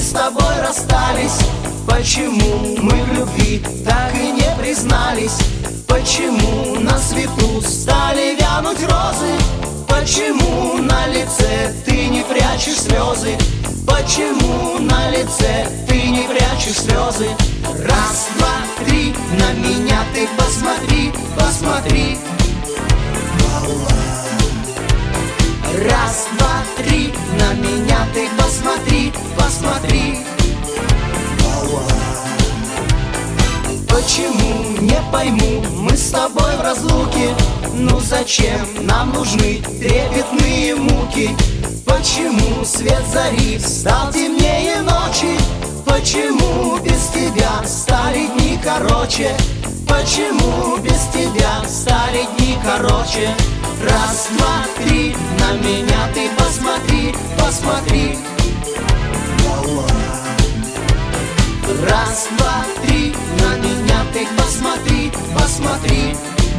с тобой расстались? Почему мы в любви так и не признались? Почему на свету стали вянуть розы? Почему на лице ты не прячешь слезы? Почему на лице ты не прячешь слезы? Раз, два, три, на меня ты посмотри, посмотри. Раз, два, три, на меня ты посмотри, посмотри. Почему, не пойму, мы с тобой в разлуке? Ну зачем нам нужны трепетные муки? Почему свет зари стал темнее ночи? Почему без тебя стали дни короче? Почему без тебя стали дни короче? Раз, два, три, на меня ты посмотри, посмотри. Раз, два, три, на меня ты посмотри, посмотри.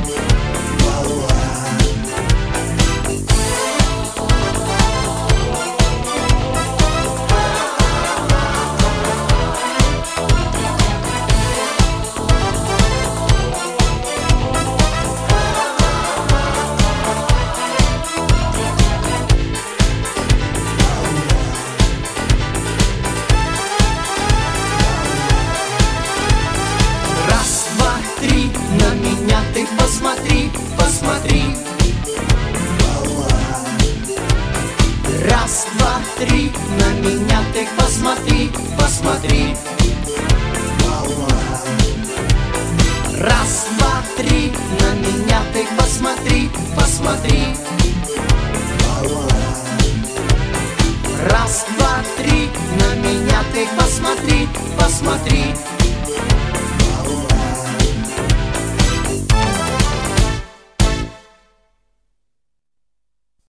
Ты посмотри, посмотри. Раз, два, три, на меня ты посмотри, посмотри. Раз, два, три, на меня ты посмотри, посмотри. Раз, два, три, на меня ты посмотри, посмотри.